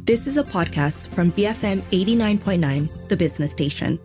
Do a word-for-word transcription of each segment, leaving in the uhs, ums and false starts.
This is a podcast from B F M eighty-nine point nine, the business station.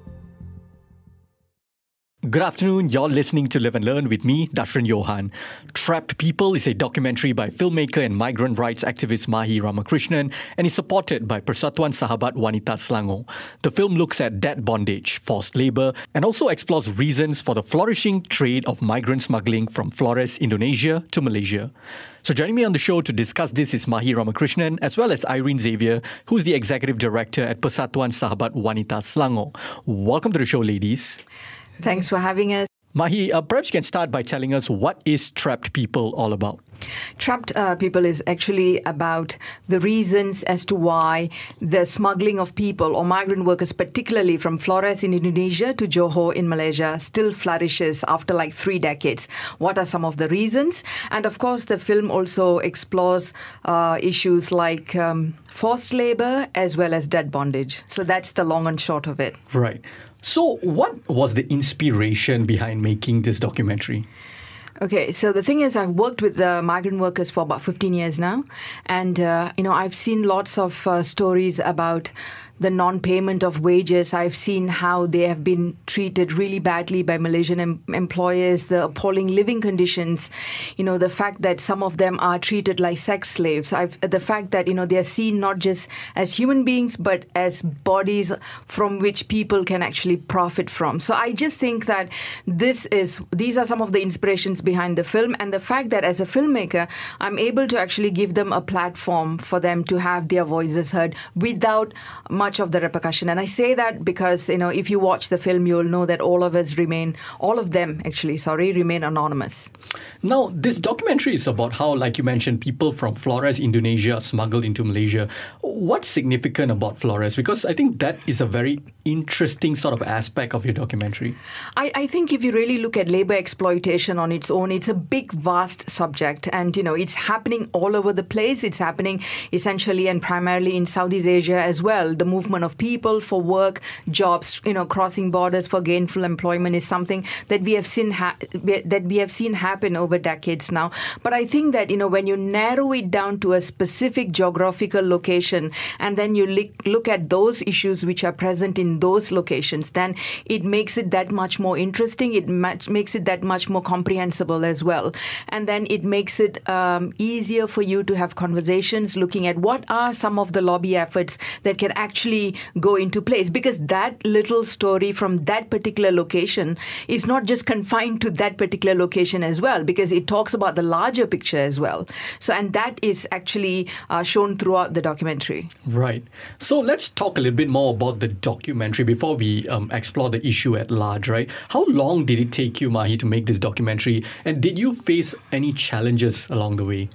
Good afternoon, you're listening to Live and Learn with me, Dashran Johan. Trapped People is a documentary by filmmaker and migrant rights activist Mahi Ramakrishnan and is supported by Persatuan Sahabat Wanita Selangor. The film looks at debt bondage, forced labour, and also explores reasons for the flourishing trade of migrant smuggling from Flores, Indonesia to Malaysia. So joining me on the show to discuss this is Mahi Ramakrishnan as well as Irene Xavier, who's the Executive Director at Persatuan Sahabat Wanita Selangor. Welcome to the show, ladies. Thanks for having us. Mahi, uh, perhaps you can start by telling us what is Trapped People all about? Trapped uh, People is actually about the reasons as to why the smuggling of people or migrant workers, particularly from Flores in Indonesia to Johor in Malaysia, still flourishes after like three decades. What are some of the reasons? And of course, the film also explores uh, issues like um, forced labor as well as debt bondage. So that's the long and short of it. Right. So what was the inspiration behind making this documentary? Okay, so the thing is, I've worked with uh, migrant workers for about fifteen years now. And, uh, you know, I've seen lots of uh, stories about the non-payment of wages. I've seen how they have been treated really badly by Malaysian em- employers, the appalling living conditions, you know, the fact that some of them are treated like sex slaves, I've, the fact that, you know, they're seen not just as human beings, but as bodies from which people can actually profit from. So I just think that this is, these are some of the inspirations behind the film, and the fact that as a filmmaker, I'm able to actually give them a platform for them to have their voices heard without much of the repercussion. And I say that because, you know, if you watch the film, you'll know that all of us remain, all of them actually, sorry, remain anonymous. Now, this documentary is about how, like you mentioned, people from Flores, Indonesia are smuggled into Malaysia. What's significant about Flores? Because I think that is a very interesting sort of aspect of your documentary. I, I think if you really look at labor exploitation on its own, it's a big, vast subject. And, you know, it's happening all over the place. It's happening essentially and primarily in Southeast Asia as well. The movement of people for work, jobs, you know, crossing borders for gainful employment is something that we have seen ha- that we have seen happen over decades now. But I think that, you know, when you narrow it down to a specific geographical location and then you li- look at those issues which are present in those locations, then it makes it that much more interesting. It much, makes it that much more comprehensible as well. And then it makes it um, easier for you to have conversations looking at what are some of the lobby efforts that can actually go into place, because that little story from that particular location is not just confined to that particular location as well, because it talks about the larger picture as well. So, and that is actually uh, shown throughout the documentary. Right. So let's talk a little bit more about the documentary before we um, explore the issue at large, right? How long did it take you, Mahi, to make this documentary? And did you face any challenges along the way?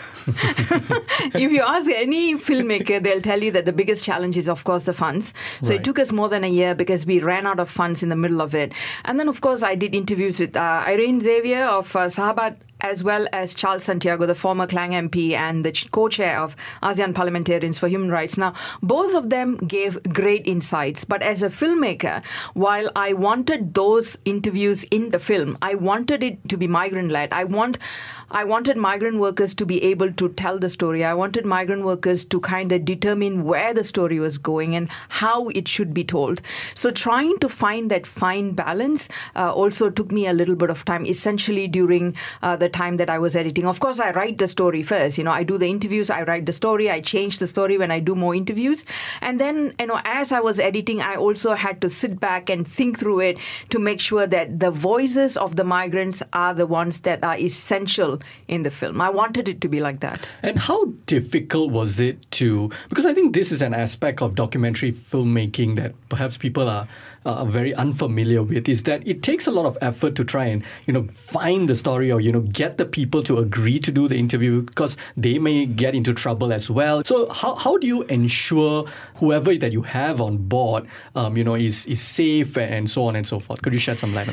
If you ask any filmmaker, they'll tell you that the biggest challenge is, of course, the funds. So right. It took us more than a year because we ran out of funds in the middle of it. And then, of course, I did interviews with uh, Irene Xavier of uh, Sahabat, as well as Charles Santiago, the former Klang M P and the co-chair of ASEAN Parliamentarians for Human Rights. Now, both of them gave great insights. But as a filmmaker, while I wanted those interviews in the film, I wanted it to be migrant-led. I want, I wanted migrant workers to be able to tell the story. I wanted migrant workers to kind of determine where the story was going and how it should be told. So trying to find that fine balance uh, also took me a little bit of time, essentially during uh, the time that I was editing. Of course, I write the story first. You know, I do the interviews, I write the story, I change the story when I do more interviews. And then, you know, as I was editing, I also had to sit back and think through it to make sure that the voices of the migrants are the ones that are essential in the film. I wanted it to be like that. And how difficult was it to, because I think this is an aspect of documentary filmmaking that perhaps people are uh, very unfamiliar with, is that it takes a lot of effort to try and, you know, find the story or, you know, get the people to agree to do the interview because they may get into trouble as well. So how how do you ensure whoever that you have on board, um, you know, is, is safe and so on and so forth? Could you shed some light on that?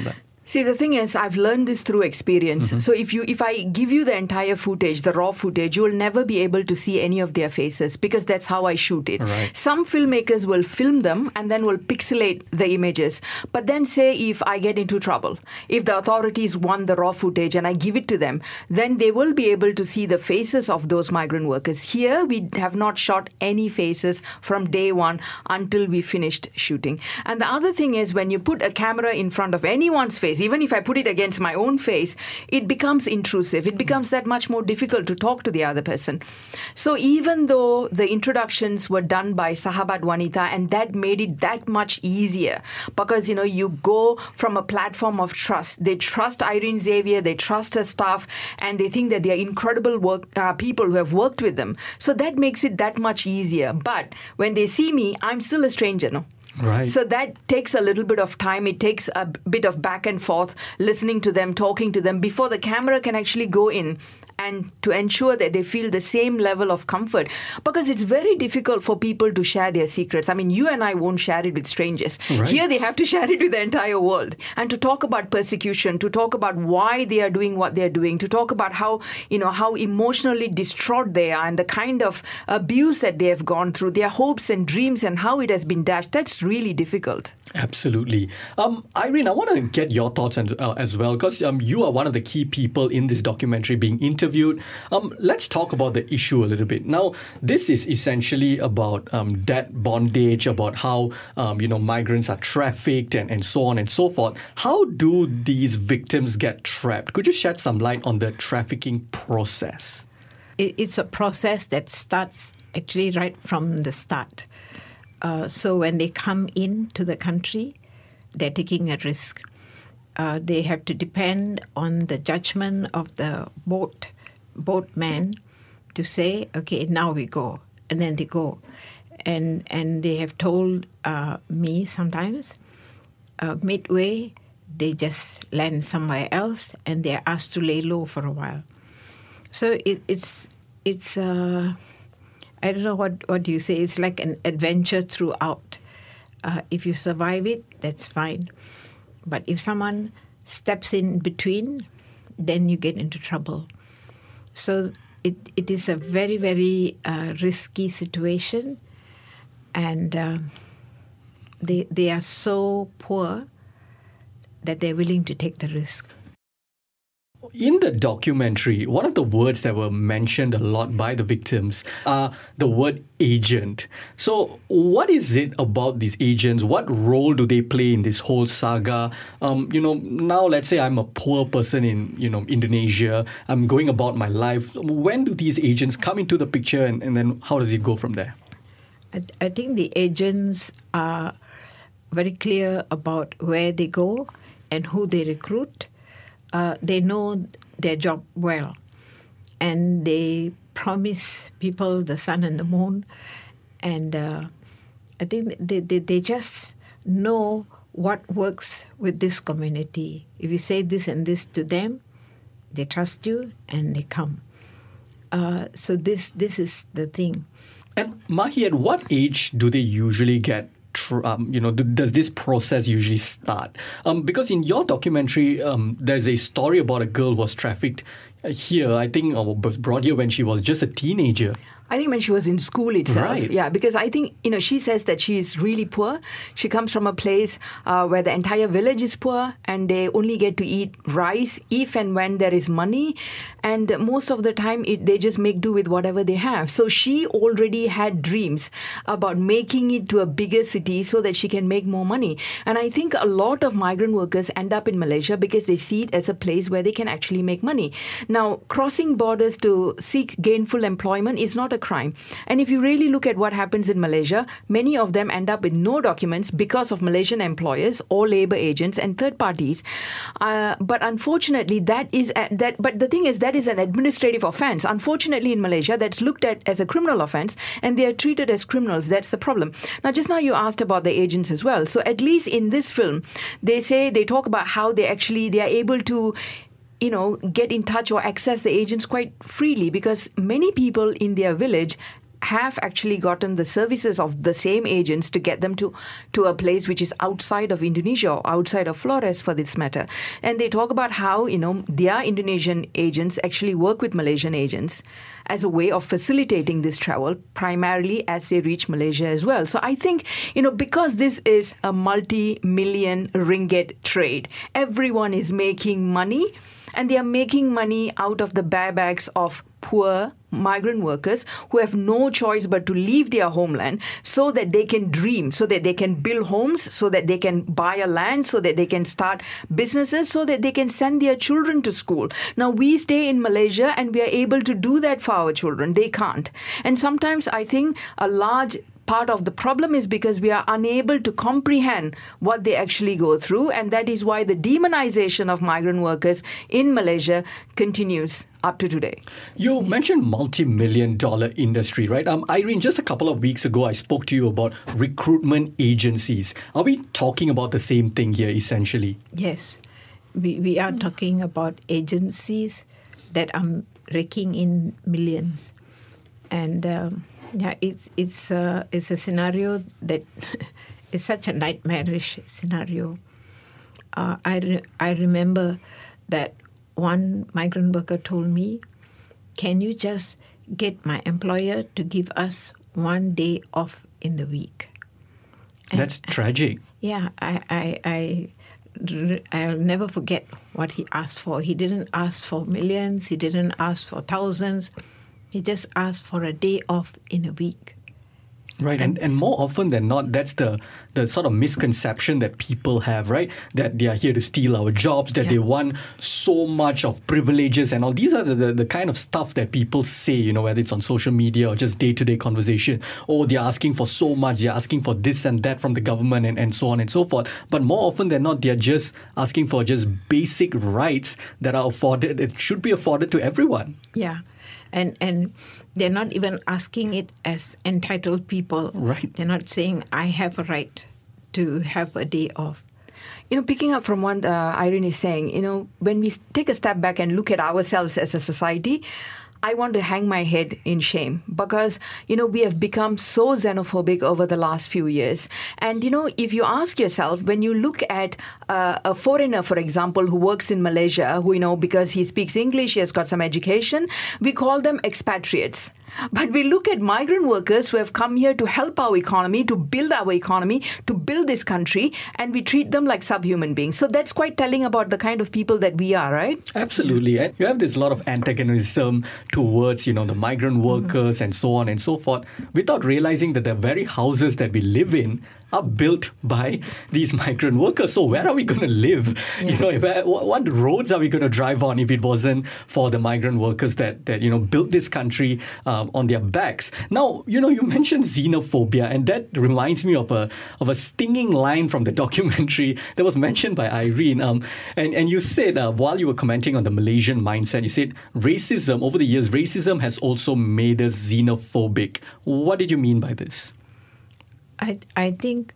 See, the thing is, I've learned this through experience. Mm-hmm. So if you, if I give you the entire footage, the raw footage, you will never be able to see any of their faces because that's how I shoot it. Right. Some filmmakers will film them and then will pixelate the images. But then say if I get into trouble, if the authorities want the raw footage and I give it to them, then they will be able to see the faces of those migrant workers. Here, we have not shot any faces from day one until we finished shooting. And the other thing is when you put a camera in front of anyone's face, even if I put it against my own face, it becomes intrusive. It becomes that much more difficult to talk to the other person. So even though the introductions were done by Sahabat Wanita, and that made it that much easier because, you know, you go from a platform of trust. They trust Irene Xavier, they trust her staff, and they think that they are incredible work, uh, people who have worked with them. So that makes it that much easier. But when they see me, I'm still a stranger, no? Right. So that takes a little bit of time. It takes a bit of back and forth, listening to them, talking to them before the camera can actually go in and to ensure that they feel the same level of comfort. Because it's very difficult for people to share their secrets. I mean, you and I won't share it with strangers. Right. Here they have to share it with the entire world. And to talk about persecution, to talk about why they are doing what they're doing, to talk about how, you know, how emotionally distraught they are and the kind of abuse that they have gone through, their hopes and dreams and how it has been dashed. That's really difficult. Absolutely. Um, Irene, I want to get your thoughts and, uh, as well, because um, you are one of the key people in this documentary being interviewed. Um, let's talk about the issue a little bit. Now, this is essentially about um, debt bondage, about how um, you know migrants are trafficked and, and so on and so forth. How do these victims get trapped? Could you shed some light on the trafficking process? It's a process that starts actually right from the start. Uh, so when they come into the country, they're taking a risk. Uh, they have to depend on the judgment of the boat boatman to say, okay, now we go, and then they go, and and they have told uh, me sometimes uh, midway they just land somewhere else and they're asked to lay low for a while. So it, it's it's. Uh, I don't know what, what do you say. It's like an adventure throughout. Uh, if you survive it, that's fine. But if someone steps in between, then you get into trouble. So it it is a very, very uh, risky situation. And uh, they they are so poor that they're willing to take the risk. In the documentary, one of the words that were mentioned a lot by the victims are the word agent. So what is it about these agents? What role do they play in this whole saga? Um, you know, now let's say I'm a poor person in, you know, Indonesia. I'm going about my life. When do these agents come into the picture and, and then how does it go from there? I, I think the agents are very clear about where they go and who they recruit. Uh, they know their job well, and they promise people the sun and the moon, and uh, I think they, they, they just know what works with this community. If you say this and this to them, they trust you and they come. Uh, so this this is the thing. And Mahi, at what age do they usually get Um, you know, does this process usually start? Um, because in your documentary, um, there's a story about a girl who was trafficked here, I think, or was brought here when she was just a teenager. I think when she was in school itself. Right. Yeah, because I think, you know, she says that she is really poor. She comes from a place uh, where the entire village is poor and they only get to eat rice if and when there is money. And most of the time, it, they just make do with whatever they have. So she already had dreams about making it to a bigger city so that she can make more money. And I think a lot of migrant workers end up in Malaysia because they see it as a place where they can actually make money. Now, crossing borders to seek gainful employment is not a crime. And if you really look at what happens in Malaysia, many of them end up with no documents because of Malaysian employers or labor agents and third parties. Uh, but unfortunately, that is a, that. But the thing is, that is an administrative offense. Unfortunately, in Malaysia, that's looked at as a criminal offense, and they are treated as criminals. That's the problem. Now, just now you asked about the agents as well. So at least in this film, they say they talk about how they actually they are able to, you know, get in touch or access the agents quite freely because many people in their village have actually gotten the services of the same agents to get them to, to a place which is outside of Indonesia or outside of Flores for this matter. And they talk about how, you know, their Indonesian agents actually work with Malaysian agents as a way of facilitating this travel, primarily as they reach Malaysia as well. So I think, you know, because this is a multi-million ringgit trade, everyone is making money, and they are making money out of the bare backs of poor migrant workers who have no choice but to leave their homeland so that they can dream, so that they can build homes, so that they can buy a land, so that they can start businesses, so that they can send their children to school. Now, we stay in Malaysia and we are able to do that for our children. They can't. And sometimes I think a large part of the problem is because we are unable to comprehend what they actually go through, and that is why the demonization of migrant workers in Malaysia continues up to today. You mentioned multi-million dollar industry, right? Um, Irene, just a couple of weeks ago, I spoke to you about recruitment agencies. Are we talking about the same thing here, essentially? Yes. We, we are talking about agencies that are raking in millions. And um, yeah, it's it's uh, it's a scenario that is such a nightmarish scenario. Uh, I re- I remember that one migrant worker told me, "Can you just get my employer to give us one day off in the week?" And that's tragic. Yeah, I I I I'll never forget what he asked for. He didn't ask for millions. He didn't ask for thousands. He just asked for a day off in a week. Right, and, and more often than not, that's the, the sort of misconception that people have, right? That they are here to steal our jobs, that yeah. they want so much of privileges and all. These are the, the, the kind of stuff that people say, you know, whether it's on social media or just day-to-day conversation. Oh, they're asking for so much, they're asking for this and that from the government and, and so on and so forth. But more often than not, they're just asking for just basic rights that are afforded, it should be afforded to everyone. Yeah. And and they're not even asking it as entitled people. Right. They're not saying, I have a right to have a day off. You know, picking up from what uh, Irene is saying, you know, when we take a step back and look at ourselves as a society, I want to hang my head in shame because, you know, we have become so xenophobic over the last few years. And, you know, if you ask yourself, when you look at uh, a foreigner, for example, who works in Malaysia, who, you know, because he speaks English, he has got some education, we call them expatriates. But we look at migrant workers who have come here to help our economy, to build our economy, to build this country, and we treat them like subhuman beings. So that's quite telling about the kind of people that we are, right? Absolutely. And you have this lot of antagonism towards, you know, the migrant workers mm-hmm. and so on and so forth, without realizing that the very houses that we live in are built by these migrant workers. So where are we going to live? Yeah. You know, where, what roads are we going to drive on if it wasn't for the migrant workers that, that you know, built this country um, on their backs? Now, you know, you mentioned xenophobia, and that reminds me of a of a stinging line from the documentary that was mentioned by Irene. Um, and, and you said, uh, while you were commenting on the Malaysian mindset, you said racism, over the years, racism has also made us xenophobic. What did you mean by this? I I think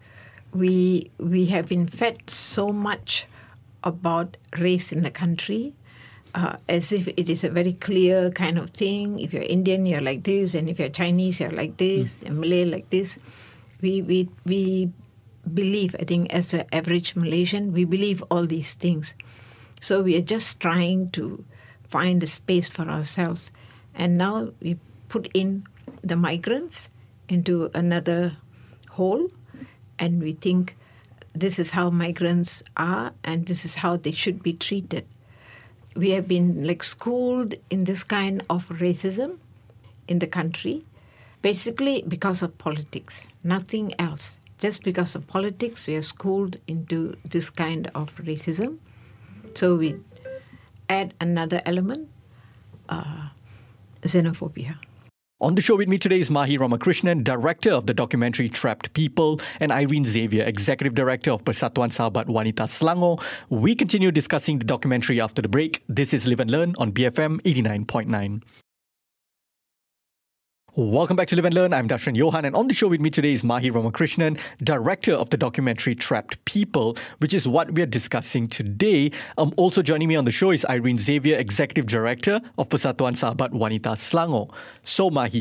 we we have been fed so much about race in the country, uh, as if it is a very clear kind of thing. If you're Indian, you're like this, and if you're Chinese, you're like this, mm. and Malay like this. We we we believe, I think, as an average Malaysian, we believe all these things. So we are just trying to find a space for ourselves, and now we put in the migrants into another hole, and we think this is how migrants are and this is how they should be treated. We have been like schooled in this kind of racism in the country, basically because of politics, nothing else. Just because of politics, we are schooled into this kind of racism. So we add another element, uh, xenophobia. On the show with me today is Mahi Ramakrishnan, director of the documentary Trapped People, and Irene Xavier, executive director of Persatuan Sahabat Wanita Selangor. We continue discussing the documentary after the break. This is Live and Learn on B F M eighty-nine point nine. Welcome back to Live and Learn. I'm Dashran Johan, and on the show with me today is Mahi Ramakrishnan, director of the documentary Trapped People, which is what we're discussing today. Um, also joining me on the show is Irene Xavier, executive director of Persatuan Sahabat Wanita Selangor. So, Mahi,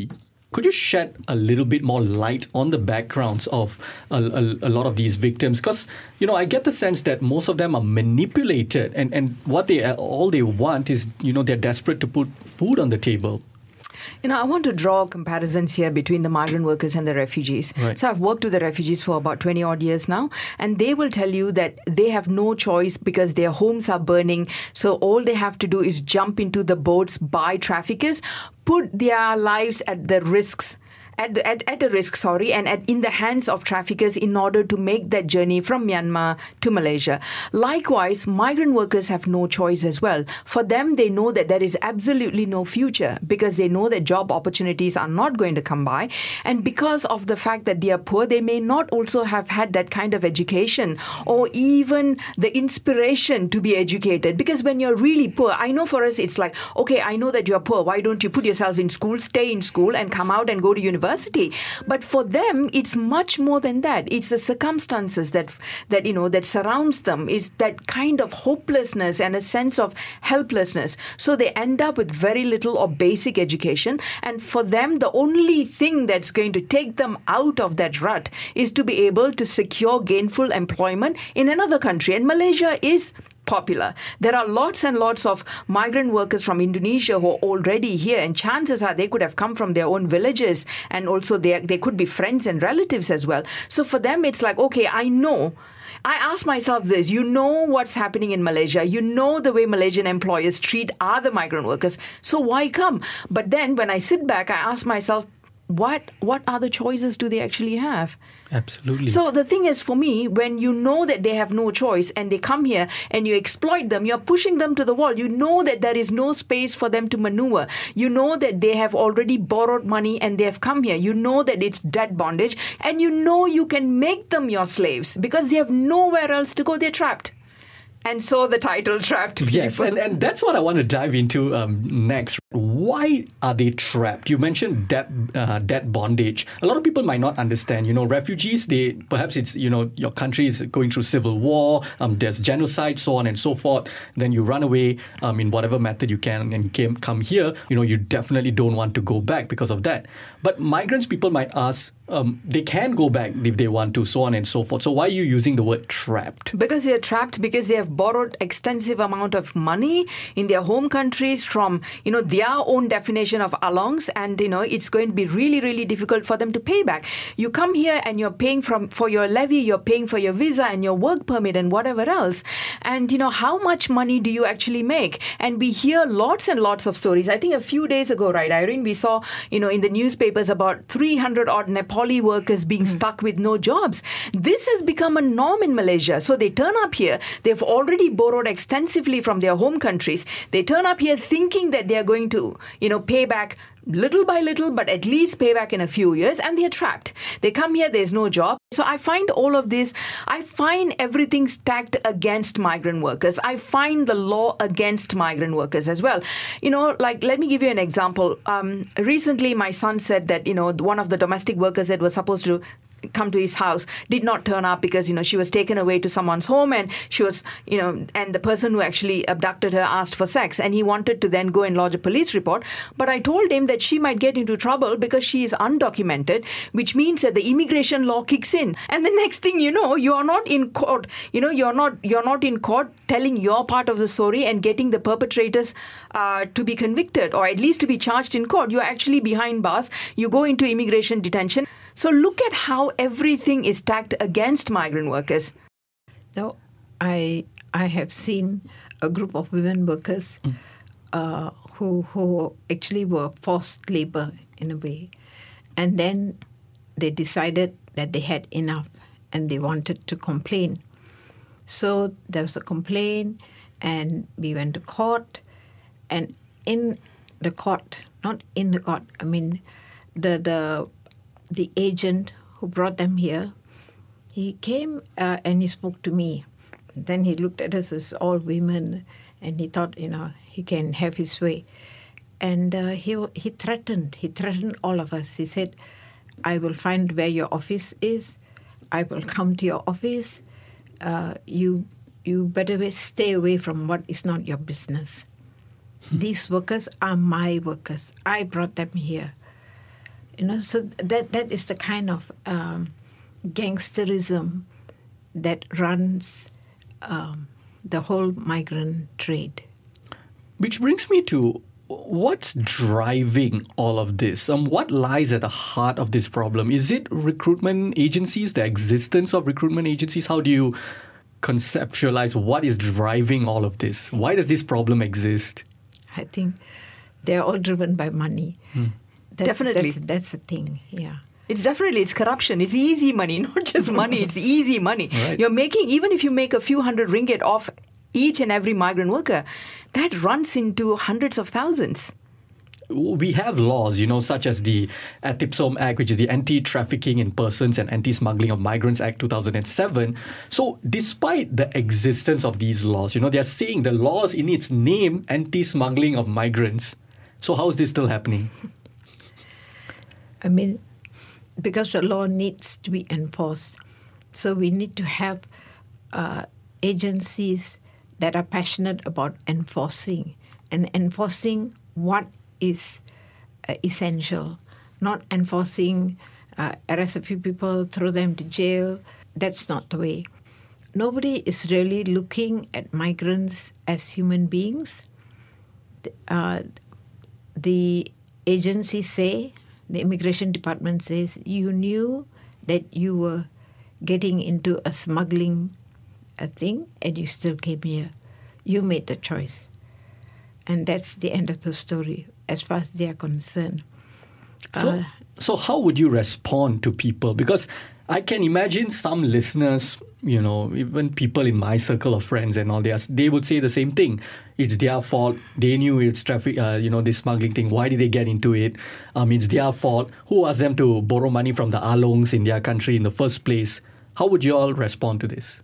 Could you shed a little bit more light on the backgrounds of a, a, a lot of these victims? Because, you know, I get the sense that most of them are manipulated, and, and what they all they want is, you know, they're desperate to put food on the table. You know, I want to draw comparisons here between the migrant workers and the refugees. Right. So I've worked with the refugees for about twenty odd years now, and they will tell you that they have no choice because their homes are burning. So all they have to do is jump into the boats by traffickers, put their lives at the risks. At, the, at, at a risk, sorry, and at, in the hands of traffickers in order to make that journey from Myanmar to Malaysia. Likewise, migrant workers have no choice as well. For them, they know that there is absolutely no future because they know that job opportunities are not going to come by. And because of the fact that they are poor, they may not also have had that kind of education or even the inspiration to be educated. Because when you're really poor, I know for us, it's like, okay, I know that you're poor. Why don't you put yourself in school, stay in school, and come out and go to university? But for them, it's much more than that. It's the circumstances that, that you know, that surrounds them. Is that kind of hopelessness and a sense of helplessness. So they end up with very little or basic education. And for them, the only thing that's going to take them out of that rut is to be able to secure gainful employment in another country. And Malaysia is popular. There are lots and lots of migrant workers from Indonesia who are already here, and chances are they could have come from their own villages, and also they, they could be friends and relatives as well. So for them, it's like, okay, I know. I ask myself this, you know what's happening in Malaysia, you know the way Malaysian employers treat other migrant workers, so why come? But then when I sit back, I ask myself, what what other choices do they actually have? Absolutely. So the thing is, for me, when you know that they have no choice and they come here and you exploit them, you're pushing them to the wall. You know that there is no space for them to maneuver. You know that they have already borrowed money and they have come here. You know that it's debt bondage, and you know you can make them your slaves because they have nowhere else to go. They're trapped. And so the title, Trapped People. Yes, and, and that's what I want to dive into um, next. Why are they trapped? You mentioned debt, uh, debt bondage. A lot of people might not understand. You know, refugees, they perhaps it's, you know, your country is going through civil war, um, there's genocide, so on and so forth. Then you run away um, in whatever method you can and you came, come here. You know, you definitely don't want to go back because of that. But migrants, people might ask, Um, they can go back if they want to, so on and so forth. So why are you using the word trapped? Because they are trapped because they have borrowed extensive amount of money in their home countries from, you know, their own definition of alongs, and, you know, it's going to be really, really difficult for them to pay back. You come here and you're paying from for your levy, you're paying for your visa and your work permit and whatever else. And, you know, how much money do you actually make? And we hear lots and lots of stories. I think a few days ago, right, Irene, we saw, you know, in the newspapers about three hundred odd Nepal workers being mm. stuck with no jobs. This has become a norm in Malaysia. So they turn up here. They've already borrowed extensively from their home countries. They turn up here thinking that they're going to, you know, pay back little by little, but at least pay back in a few years, and they're trapped. They come here, there's no job. So I find all of this, I find everything stacked against migrant workers. I find the law against migrant workers as well. You know, like, let me give you an example. Um, recently, my son said that, you know, one of the domestic workers that was supposed to come to his house did not turn up because, you know, she was taken away to someone's home, and she was, you know, and the person who actually abducted her asked for sex, and he wanted to then go and lodge a police report. But I told him that she might get into trouble because she is undocumented, which means that the immigration law kicks in. And the next thing you know, you are not in court, you know, you're not, you're not in court telling your part of the story and getting the perpetrators uh, to be convicted, or at least to be charged in court. You're actually behind bars. You go into immigration detention. So look at how everything is stacked against migrant workers. No, I I have seen a group of women workers mm. uh, who who actually were forced labor in a way, and then they decided that they had enough and they wanted to complain. So there was a complaint, and we went to court, and in the court, not in the court, I mean, the the. the agent who brought them here, he came uh, and he spoke to me. Then he looked at us as all women, and he thought, you know, he can have his way. And uh, he he threatened. He threatened all of us. He said, I will find where your office is. I will come to your office. Uh, you you better stay away from what is not your business. Hmm. These workers are my workers. I brought them here. You know, so that that is the kind of um, gangsterism that runs um, the whole migrant trade. Which brings me to what's driving all of this? Um, what lies at the heart of this problem? Is it recruitment agencies, the existence of recruitment agencies? How do you conceptualize what is driving all of this? Why does this problem exist? I think they're all driven by money. Hmm. That's, Definitely. That's, that's the thing, yeah. It's definitely, it's corruption. It's easy money, not just money. It's easy money. Right. You're making, even if you make a few hundred ringgit off each and every migrant worker, that runs into hundreds of thousands. We have laws, you know, such as the ATIPSOM Act, which is the Anti-Trafficking in Persons and Anti-Smuggling of Migrants Act two thousand seven. So despite the existence of these laws, you know, they're saying the laws in its name, anti-smuggling of migrants. So how is this still happening? I mean, because the law needs to be enforced. So we need to have uh, agencies that are passionate about enforcing and enforcing what is uh, essential, not enforcing, uh, arrest a few people, throw them to jail. That's not the way. Nobody is really looking at migrants as human beings. Uh, the agencies say, the immigration department says, you knew that you were getting into a smuggling a thing and you still came here. You made the choice. And that's the end of the story as far as they are concerned. So, uh, so how would you respond to people? Because I can imagine some listeners, you know, even people in my circle of friends and all, they, are, they would say the same thing. It's their fault. They knew it's traffic, uh, you know, this smuggling thing. Why did they get into it? Um, it's their fault. Who asked them to borrow money from the Alongs in their country in the first place? How would you all respond to this?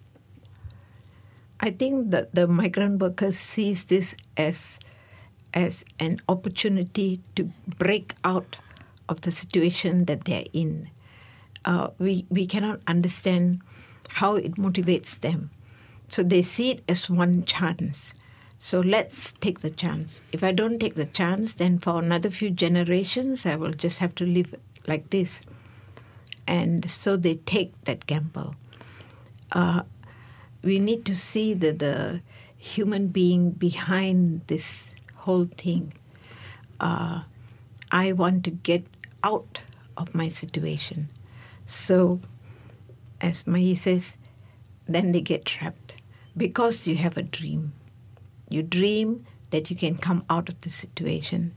I think that the migrant workers sees this as as an opportunity to break out of the situation that they're in. Uh, we, we cannot understand how it motivates them. So they see it as one chance. So let's take the chance. If I don't take the chance, then for another few generations, I will just have to live like this. And so they take that gamble. Uh, we need to see the, the human being behind this whole thing. Uh, I want to get out of my situation. So, as Mahi says, then they get trapped because you have a dream. You dream that you can come out of the situation,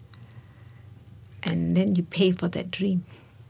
and then you pay for that dream.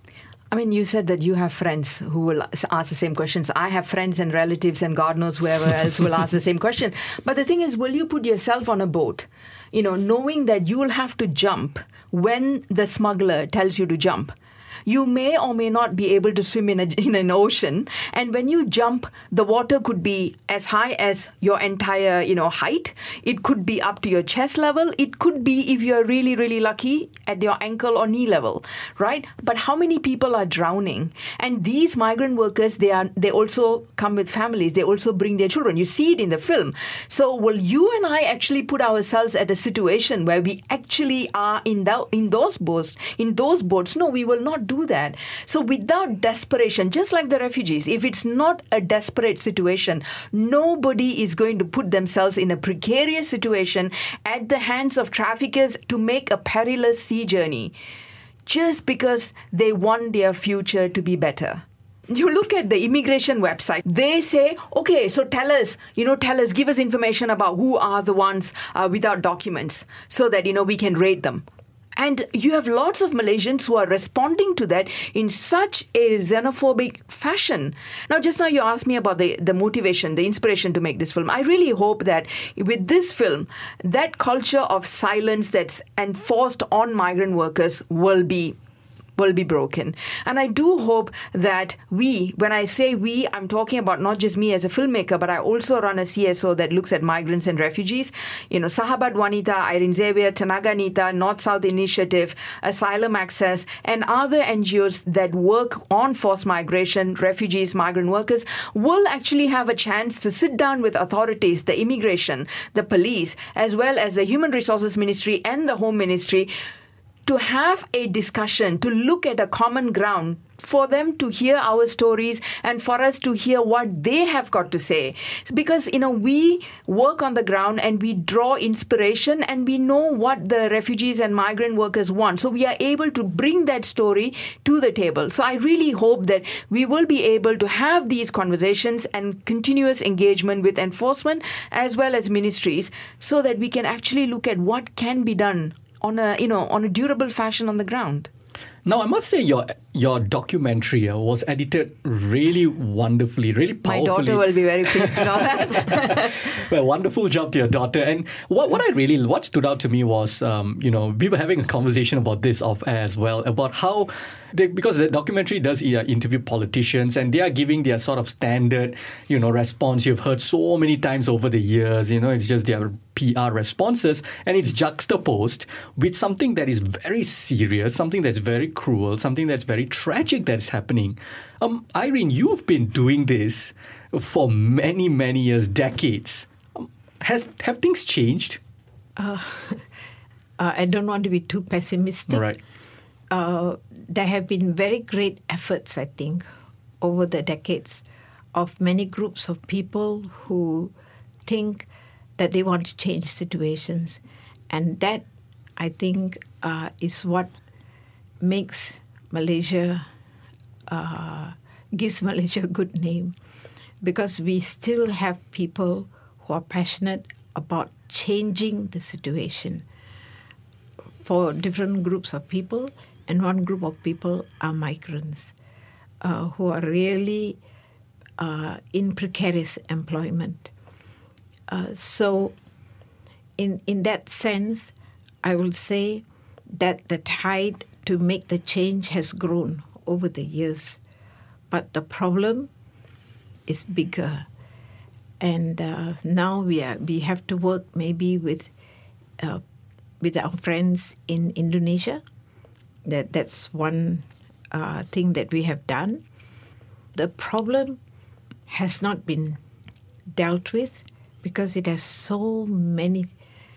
I mean, you said that you have friends who will ask the same questions. I have friends and relatives and God knows whoever else will ask the same question. But the thing is, will you put yourself on a boat, you know, knowing that you will have to jump when the smuggler tells you to jump? You may or may not be able to swim in, a, in an ocean. And when you jump, the water could be as high as your entire, you know, height. It could be up to your chest level. It could be, if you're really, really lucky, at your ankle or knee level, right? But how many people are drowning? And these migrant workers, they are they also come with families. They also bring their children. You see it in the film. So will you and I actually put ourselves at a situation where we actually are in, the, in those boats? In those boats? No, we will not do that. So without desperation, just like the refugees, if it's not a desperate situation, nobody is going to put themselves in a precarious situation at the hands of traffickers to make a perilous sea journey just because they want their future to be better. You look at the immigration website, they say, okay, so tell us, you know, tell us, give us information about who are the ones uh, without documents so that, you know, we can rate them. And you have lots of Malaysians who are responding to that in such a xenophobic fashion. Now, just now you asked me about the, the motivation, the inspiration to make this film. I really hope that with this film, that culture of silence that's enforced on migrant workers will be will be broken. And I do hope that we, when I say we, I'm talking about not just me as a filmmaker, but I also run a C S O that looks at migrants and refugees. You know, Sahabat Wanita, Irene Xavier, Tenaga Nita, North-South Initiative, Asylum Access, and other N G Os that work on forced migration, refugees, migrant workers, will actually have a chance to sit down with authorities, the immigration, the police, as well as the Human Resources Ministry and the Home Ministry, to have a discussion, to look at a common ground, for them to hear our stories and for us to hear what they have got to say. Because, you know, we work on the ground and we draw inspiration and we know what the refugees and migrant workers want. So we are able to bring that story to the table. So I really hope that we will be able to have these conversations and continuous engagement with enforcement as well as ministries so that we can actually look at what can be done on a, you know, on a durable fashion on the ground. Now, I must say your your documentary uh, was edited really wonderfully, really powerfully. My daughter will be very pleased to know that. Well, wonderful job to your daughter. And what, what I really, what stood out to me was, um, you know, we were having a conversation about this off air as well, about how, they, because the documentary does uh, interview politicians and they are giving their sort of standard, you know, response you've heard so many times over the years, you know, it's just their P R responses, and it's juxtaposed with something that is very serious, something that's very cruel, something that's very tragic that's happening. Um, Irene, you've been doing this for many, many years, decades. Um, has have things changed? Uh, uh, I don't want to be too pessimistic. Right. Uh, there have been very great efforts, I think, over the decades of many groups of people who think that they want to change situations. And that, I think, uh, is what makes Malaysia, uh, gives Malaysia a good name. Because we still have people who are passionate about changing the situation for different groups of people. And one group of people are migrants uh, who are really uh, in precarious employment. Uh, so in in that sense, I will say that the tide to make the change has grown over the years. But the problem is bigger. And uh, now we are we have to work maybe with uh, with our friends in Indonesia. That that's one uh, thing that we have done. The problem has not been dealt with because it has so many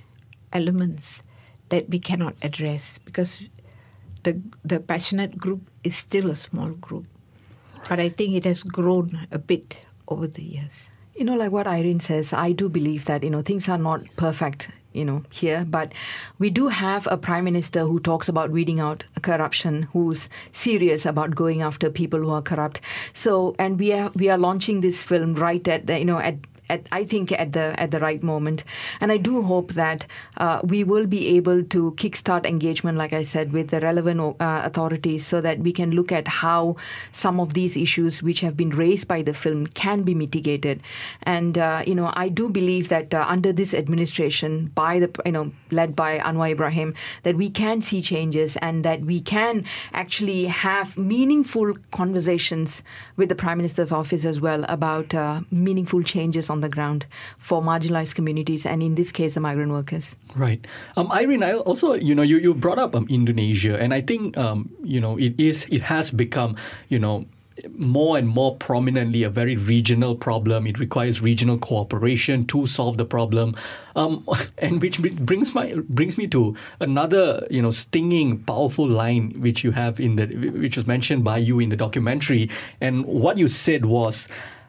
elements that we cannot address, because the the passionate group is still a small group. But I think it has grown a bit over the years. You know, like what Irene says, I do believe that, you know, things are not perfect, you know, here. But we do have a prime minister who talks about weeding out corruption, who's serious about going after people who are corrupt. So, and we are we are launching this film right at the, you know, at At, I think at the at the right moment. And I do hope that uh, we will be able to kickstart engagement, like I said, with the relevant uh, authorities so that we can look at how some of these issues which have been raised by the film can be mitigated. And, uh, you know, I do believe that uh, under this administration, by the, you know, led by Anwar Ibrahim, that we can see changes and that we can actually have meaningful conversations with the Prime Minister's office as well about uh, meaningful changes on the ground for marginalized communities, and in this case, the migrant workers. Right. Um, Irene, I also, you know, you, you brought up um, Indonesia, and I think, um, you know, it is, it has become, you know, more and more prominently a very regional problem. It requires regional cooperation to solve the problem, um, and which brings my brings me to another, you know, stinging, powerful line which you have in the which was mentioned by you in the documentary, and what you said was,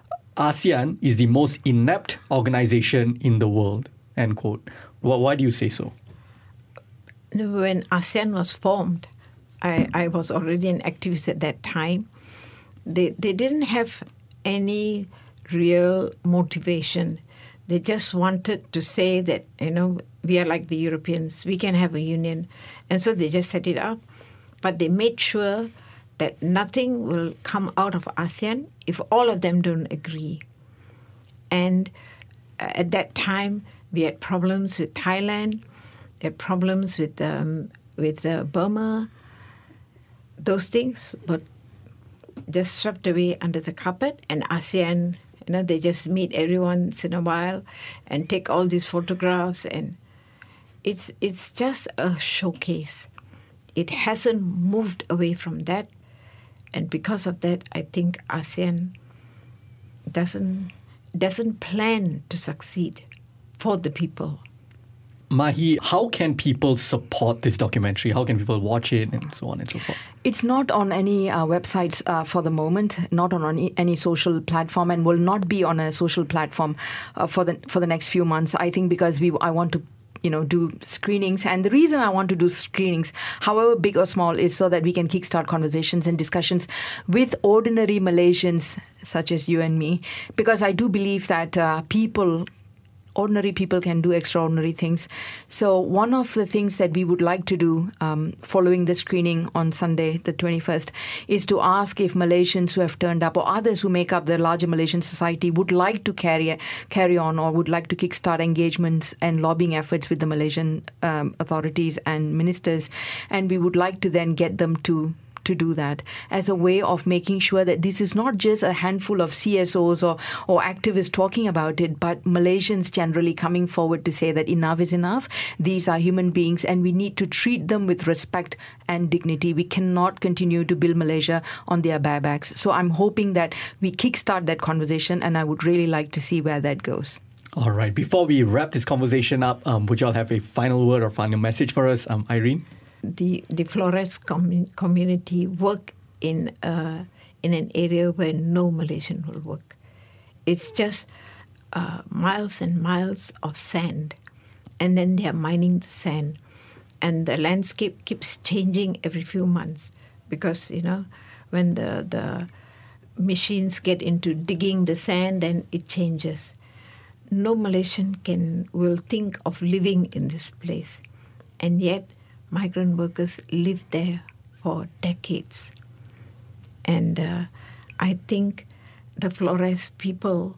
ASEAN is the most inept organization in the world, end quote. Why do you say so? When ASEAN was formed, I, I was already an activist at that time. They they didn't have any real motivation. They just wanted to say that, you know, we are like the Europeans, we can have a union. And so they just set it up. But they made sure that nothing will come out of ASEAN if all of them don't agree. And at that time, we had problems with Thailand, we had problems with um, with uh, Burma. Those things were just swept away under the carpet, and ASEAN, you know, they just meet every once in a while and take all these photographs, and it's it's just a showcase. It hasn't moved away from that. And because of that, I think ASEAN doesn't doesn't plan to succeed for the people. Mahi, how can people support this documentary? How can people watch it and so on and so forth? It's not on any uh, websites uh, for the moment, not on any, any social platform, and will not be on a social platform uh, for the for the next few months. I think because we I want to you know, do screenings. And the reason I want to do screenings, however big or small, is so that we can kickstart conversations and discussions with ordinary Malaysians such as you and me. Because I do believe that uh, people... ordinary people can do extraordinary things. So one of the things that we would like to do um, following the screening on Sunday, the twenty-first, is to ask if Malaysians who have turned up or others who make up the larger Malaysian society would like to carry carry on or would like to kickstart engagements and lobbying efforts with the Malaysian um, authorities and ministers. And we would like to then get them to to do that as a way of making sure that this is not just a handful of C S Os or, or activists talking about it, but Malaysians generally coming forward to say that enough is enough. These are human beings and we need to treat them with respect and dignity. We cannot continue to build Malaysia on their bare backs. So I'm hoping that we kickstart that conversation, and I would really like to see where that goes. All right. Before we wrap this conversation up, um, would you all have a final word or final message for us, um, Irene? The the Flores com- community work in uh, in an area where no Malaysian will work. It's just uh, miles and miles of sand, and then they are mining the sand, and the landscape keeps changing every few months because you know when the the machines get into digging the sand, then it changes. No Malaysian can will think of living in this place, and yet migrant workers lived there for decades. And uh, I think the Flores people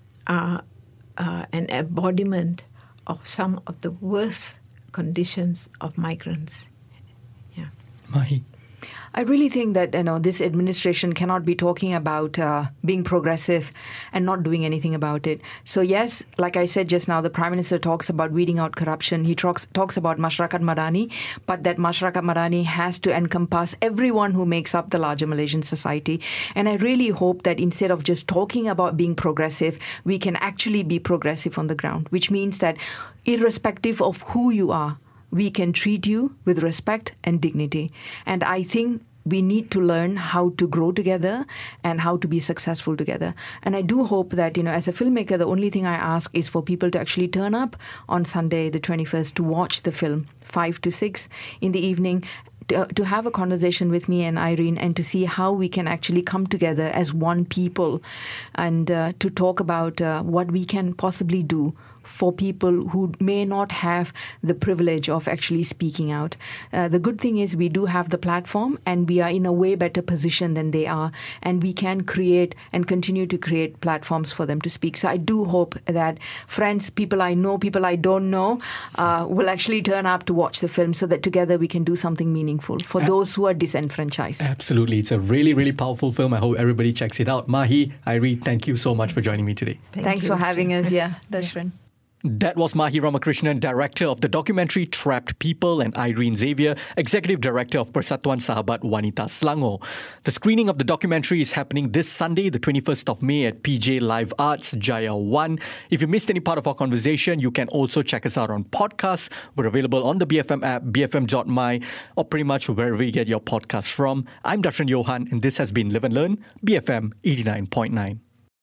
are uh, an embodiment of some of the worst conditions of migrants. Yeah. Mahi? I really think that you know this administration cannot be talking about uh, being progressive and not doing anything about it. So yes, like I said just now, the Prime Minister talks about weeding out corruption. He talks talks about Masyarakat Madani, but that Masyarakat Madani has to encompass everyone who makes up the larger Malaysian society. And I really hope that instead of just talking about being progressive, we can actually be progressive on the ground, which means that irrespective of who you are, we can treat you with respect and dignity. And I think we need to learn how to grow together and how to be successful together. And I do hope that, you know, as a filmmaker, the only thing I ask is for people to actually turn up on Sunday, the twenty-first, to watch the film, five to six in the evening, to, to have a conversation with me and Irene and to see how we can actually come together as one people and uh, to talk about uh, what we can possibly do for people who may not have the privilege of actually speaking out. Uh, the good thing is we do have the platform and we are in a way better position than they are, and we can create and continue to create platforms for them to speak. So I do hope that friends, people I know, people I don't know, uh, will actually turn up to watch the film so that together we can do something meaningful for uh, those who are disenfranchised. Absolutely. It's a really, really powerful film. I hope everybody checks it out. Mahi, Irene, thank you so much for joining me today. Thank Thanks you. for having us. Yeah, Dashran. That was Mahi Ramakrishnan, director of the documentary Trapped People, and Irene Xavier, executive director of Persatuan Sahabat Wanita Selangor. The screening of the documentary is happening this Sunday, the twenty-first of May at P J Live Arts, Jaya one. If you missed any part of our conversation, you can also check us out on podcasts. We're available on the B F M app, b f m dot m y, or pretty much wherever you get your podcasts from. I'm Dashran Johan, and this has been Live and Learn, B F M eighty-nine point nine.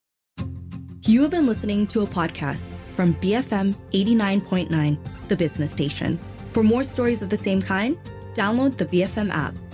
You have been listening to a podcast from B F M eighty-nine point nine, the business station. For more stories of the same kind, download the B F M app.